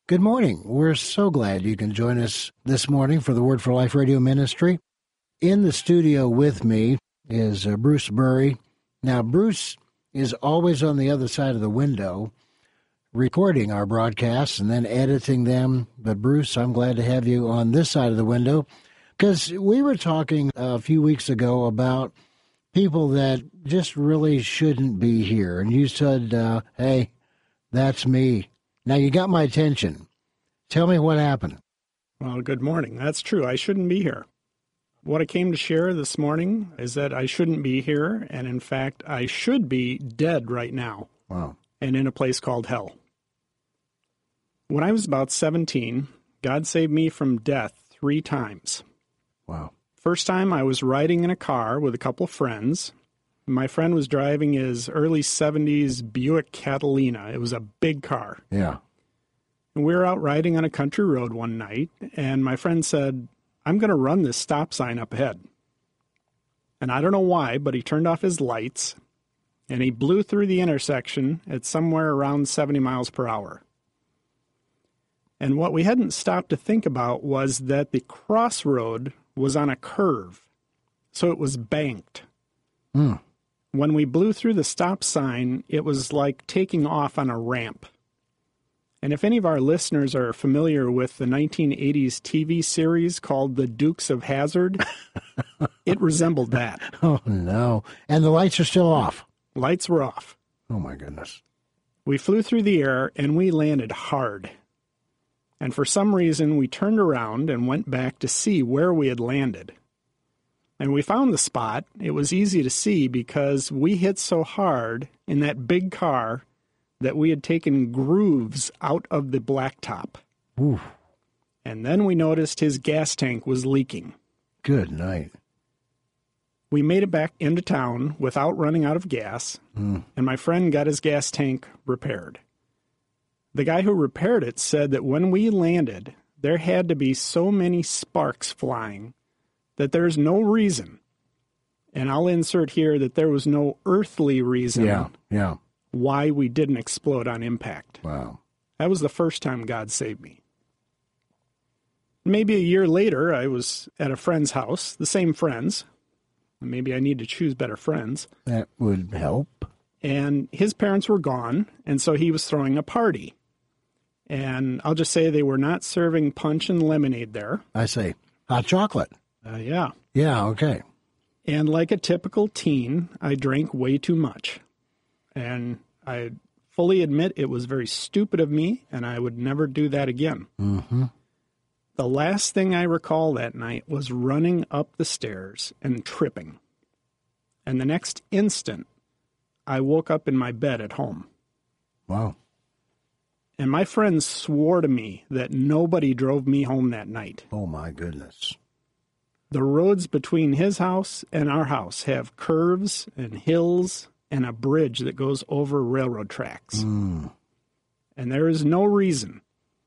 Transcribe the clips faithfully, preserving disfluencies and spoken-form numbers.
Good morning. We're so glad you can join us this morning for the Word for Life radio ministry. In the studio with me is uh, Bruce Burry. Now, Bruce is always on the other side of the window recording our broadcasts and then editing them. But, Bruce, I'm glad to have you on this side of the window because we were talking a few weeks ago about people that just really shouldn't be here. And you said, uh, hey, that's me. Now, you got my attention. Tell me what happened. Well, good morning. That's true. I shouldn't be here. What I came to share this morning is that I shouldn't be here, and in fact, I should be dead right now. Wow. And in a place called hell. When I was about seventeen, God saved me from death three times. Wow. First time, I was riding in a car with a couple of friends. My friend was driving his early seventies Buick Catalina. It was a big car. Yeah. And we were out riding on a country road one night, and my friend said, I'm going to run this stop sign up ahead. And I don't know why, but he turned off his lights, and he blew through the intersection at somewhere around seventy miles per hour. And what we hadn't stopped to think about was that the crossroad was on a curve, so it was banked. Hmm. When we blew through the stop sign, it was like taking off on a ramp. And if any of our listeners are familiar with the nineteen eighties T V series called The Dukes of Hazzard, it resembled that. Oh, no. And the lights are still off. Lights were off. Oh, my goodness. We flew through the air, and we landed hard. And for some reason, we turned around and went back to see where we had landed. And we found the spot. It was easy to see because we hit so hard in that big car that we had taken grooves out of the blacktop. Ooh. And then we noticed his gas tank was leaking. Good night. We made it back into town without running out of gas, Mm. and my friend got his gas tank repaired. The guy who repaired it said that when we landed, there had to be so many sparks flying that there's no reason, and I'll insert here that there was no earthly reason Yeah, yeah. why we didn't explode on impact. Wow. That was the first time God saved me. Maybe a year later, I was at a friend's house, the same friends. Maybe I need to choose better friends. That would help. And his parents were gone, and so he was throwing a party. And I'll just say they were not serving punch and lemonade there. I say, hot chocolate. Uh, yeah. Yeah, okay. And like a typical teen, I drank way too much. And I fully admit it was very stupid of me, and I would never do that again. Mm-hmm. The last thing I recall that night was running up the stairs and tripping. And the next instant, I woke up in my bed at home. Wow. And my friends swore to me that nobody drove me home that night. Oh, my goodness. The roads between his house and our house have curves and hills and a bridge that goes over railroad tracks. Mm. And there is no reason,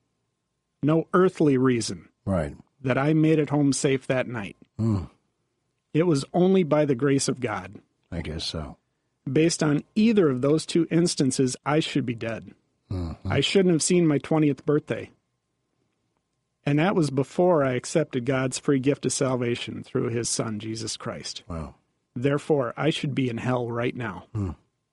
no earthly reason, Right. that I made it home safe that night. Mm. It was only by the grace of God. I guess so. Based on either of those two instances, I should be dead. Mm-hmm. I shouldn't have seen my twentieth birthday. And that was before I accepted God's free gift of salvation through his son, Jesus Christ. Wow. Therefore, I should be in hell right now. Mm.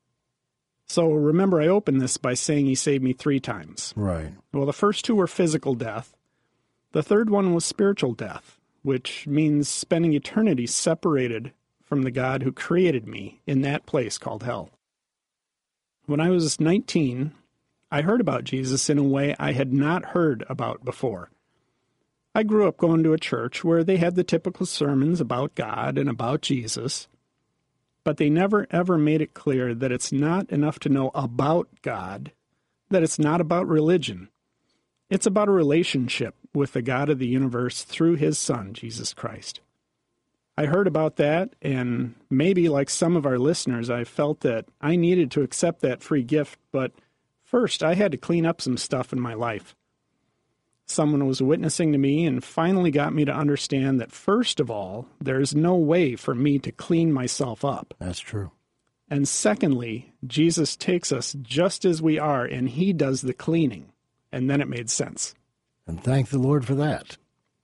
So remember, I opened this by saying he saved me three times. Right. Well, the first two were physical death. The third one was spiritual death, which means spending eternity separated from the God who created me in that place called hell. When I was nineteen, I heard about Jesus in a way I had not heard about before. I grew up going to a church where they had the typical sermons about God and about Jesus, but they never ever made it clear that it's not enough to know about God, that it's not about religion. It's about a relationship with the God of the universe through his Son, Jesus Christ. I heard about that, and maybe like some of our listeners, I felt that I needed to accept that free gift, but first I had to clean up some stuff in my life. Someone was witnessing to me and finally got me to understand that, first of all, there's no way for me to clean myself up. That's true. And secondly, Jesus takes us just as we are, and he does the cleaning. And then it made sense. And thank the Lord for that.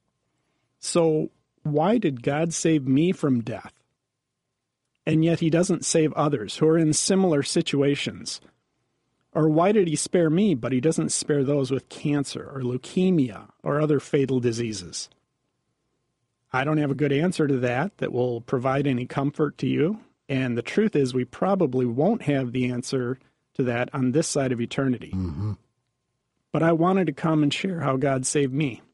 So why did God save me from death? And yet he doesn't save others who are in similar situations. Or why did he spare me, but he doesn't spare those with cancer or leukemia or other fatal diseases? I don't have a good answer to that that will provide any comfort to you. And the truth is, we probably won't have the answer to that on this side of eternity. Mm-hmm. But I wanted to come and share how God saved me.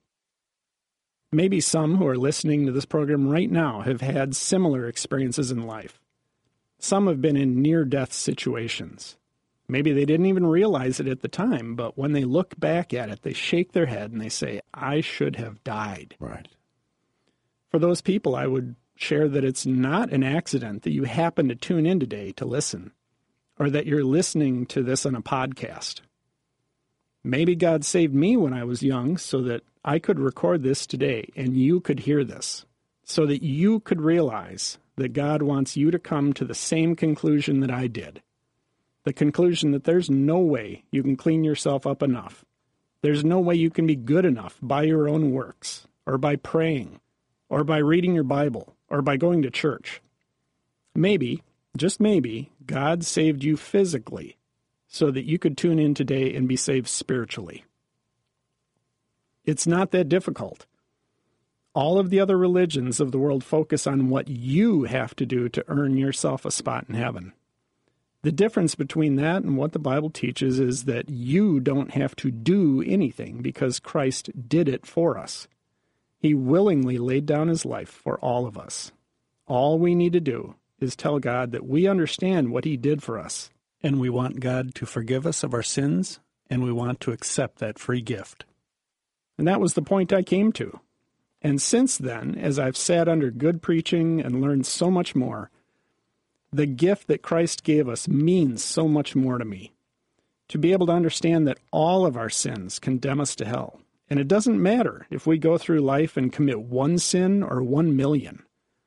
Maybe some who are listening to this program right now have had similar experiences in life. Some have been in near-death situations. Maybe they didn't even realize it at the time, but when they look back at it, they shake their head and they say, I should have died. Right. For those people, I would share that it's not an accident that you happen to tune in today to listen, or that you're listening to this on a podcast. Maybe God saved me when I was young so that I could record this today and you could hear this, so that you could realize that God wants you to come to the same conclusion that I did. The conclusion that there's no way you can clean yourself up enough. There's no way you can be good enough by your own works, or by praying, or by reading your Bible, or by going to church. Maybe, just maybe, God saved you physically so that you could tune in today and be saved spiritually. It's not that difficult. All of the other religions of the world focus on what you have to do to earn yourself a spot in heaven. The difference between that and what the Bible teaches is that you don't have to do anything because Christ did it for us. He willingly laid down his life for all of us. All we need to do is tell God that we understand what he did for us, and we want God to forgive us of our sins, and we want to accept that free gift. And that was the point I came to. And since then, as I've sat under good preaching and learned so much more, the gift that Christ gave us means so much more to me. To be able to understand that all of our sins condemn us to hell. And it doesn't matter if we go through life and commit one sin or one million.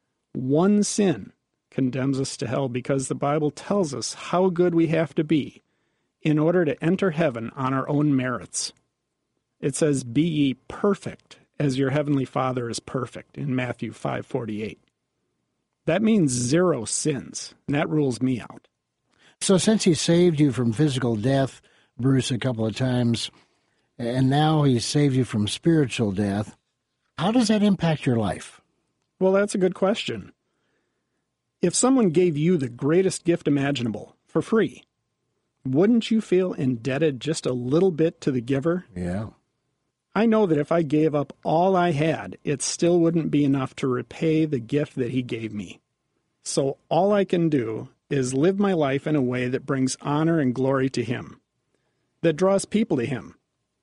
One sin condemns us to hell because the Bible tells us how good we have to be in order to enter heaven on our own merits. It says, be ye perfect as your heavenly Father is perfect in Matthew five forty-eight. That means zero sins, and that rules me out. So since he saved you from physical death, Bruce, a couple of times, and now he saved you from spiritual death, how does that impact your life? Well, that's a good question. If someone gave you the greatest gift imaginable for free, wouldn't you feel indebted just a little bit to the giver? Yeah. I know that if I gave up all I had, it still wouldn't be enough to repay the gift that he gave me. So all I can do is live my life in a way that brings honor and glory to him, that draws people to him.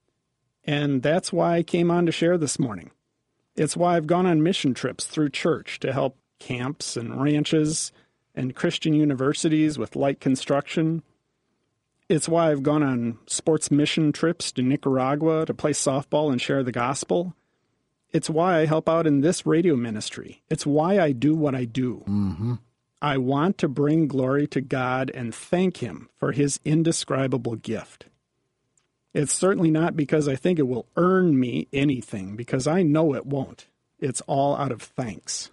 And that's why I came on to share this morning. It's why I've gone on mission trips through church to help camps and ranches and Christian universities with light construction. It's why I've gone on sports mission trips to Nicaragua to play softball and share the gospel. It's why I help out in this radio ministry. It's why I do what I do. Mm-hmm. I want to bring glory to God and thank him for his indescribable gift. It's certainly not because I think it will earn me anything, because I know it won't. It's all out of thanks.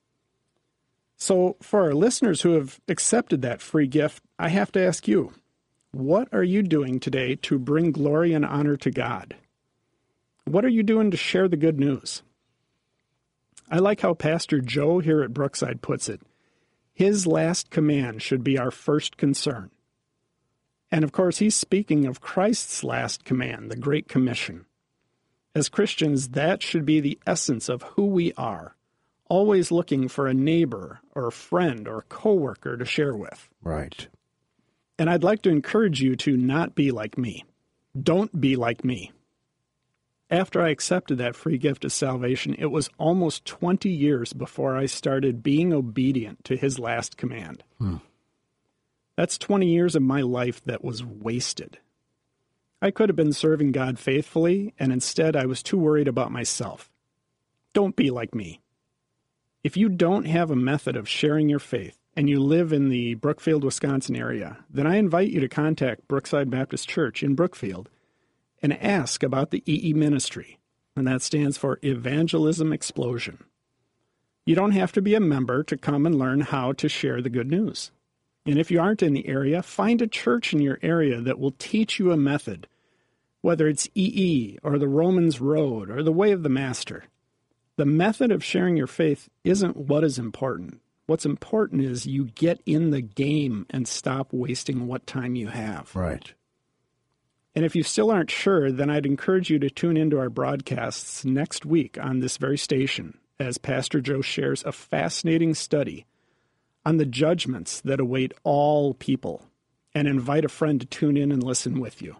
So for our listeners who have accepted that free gift, I have to ask you, what are you doing today to bring glory and honor to God? What are you doing to share the good news? I like how Pastor Joe here at Brookside puts it. His last command should be our first concern. And of course, he's speaking of Christ's last command, the Great Commission. As Christians, that should be the essence of who we are, always looking for a neighbor or a friend or a coworker to share with. Right. And I'd like to encourage you to not be like me. Don't be like me. After I accepted that free gift of salvation, it was almost twenty years before I started being obedient to his last command. Hmm. That's twenty years of my life that was wasted. I could have been serving God faithfully, and instead I was too worried about myself. Don't be like me. If you don't have a method of sharing your faith, and you live in the Brookfield, Wisconsin area, then I invite you to contact Brookside Baptist Church in Brookfield and ask about the E E ministry, and that stands for Evangelism Explosion. You don't have to be a member to come and learn how to share the good news. And if you aren't in the area, find a church in your area that will teach you a method, whether it's E E or the Romans Road or the Way of the Master. The method of sharing your faith isn't what is important. What's important is you get in the game and stop wasting what time you have. Right. And if you still aren't sure, then I'd encourage you to tune into our broadcasts next week on this very station as Pastor Joe shares a fascinating study on the judgments that await all people, and invite a friend to tune in and listen with you.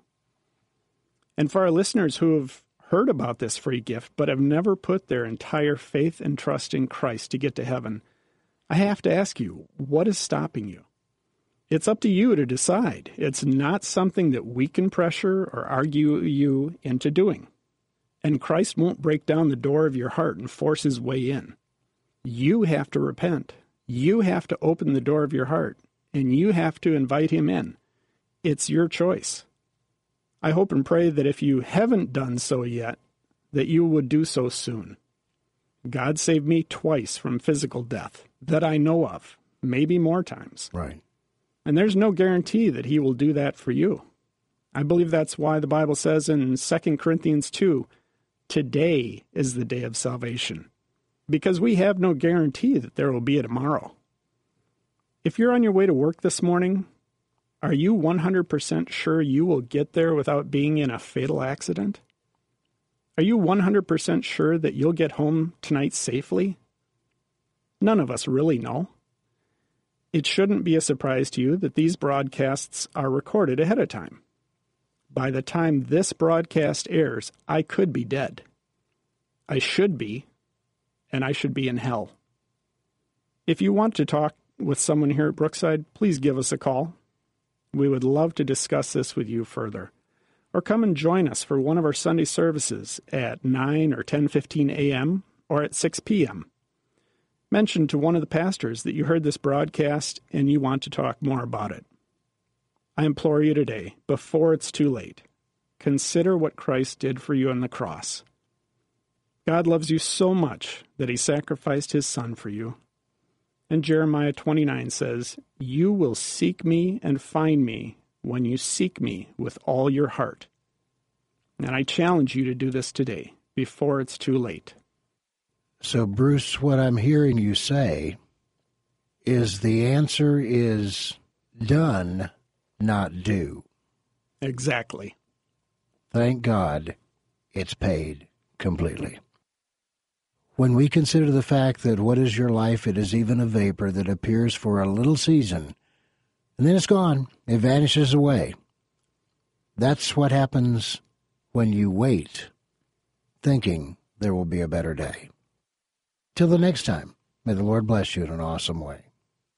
And for our listeners who have heard about this free gift but have never put their entire faith and trust in Christ to get to heaven, I have to ask you, what is stopping you? It's up to you to decide. It's not something that we can pressure or argue you into doing. And Christ won't break down the door of your heart and force his way in. You have to repent. You have to open the door of your heart, and you have to invite him in. It's your choice. I hope and pray that if you haven't done so yet, that you would do so soon. God saved me twice from physical death, that I know of, maybe more times. Right. And there's no guarantee that he will do that for you. I believe that's why the Bible says in Second Corinthians two, today is the day of salvation, because we have no guarantee that there will be a tomorrow. If you're on your way to work this morning, are you one hundred percent sure you will get there without being in a fatal accident? Are you one hundred percent sure that you'll get home tonight safely? None of us really know. It shouldn't be a surprise to you that these broadcasts are recorded ahead of time. By the time this broadcast airs, I could be dead. I should be, and I should be in hell. If you want to talk with someone here at Brookside, please give us a call. We would love to discuss this with you further. Or come and join us for one of our Sunday services at nine or ten fifteen a.m. or at six p.m. Mention to one of the pastors that you heard this broadcast and you want to talk more about it. I implore you today, before it's too late, consider what Christ did for you on the cross. God loves you so much that he sacrificed his son for you. And Jeremiah twenty-nine says, you will seek me and find me when you seek me with all your heart. And I challenge you to do this today, before it's too late. So, Bruce, what I'm hearing you say is the answer is done, not due. Exactly. Thank God it's paid completely. When we consider the fact that what is your life, it is even a vapor that appears for a little season, and then it's gone, it vanishes away. That's what happens when you wait, thinking there will be a better day. Till the next time, may the Lord bless you in an awesome way.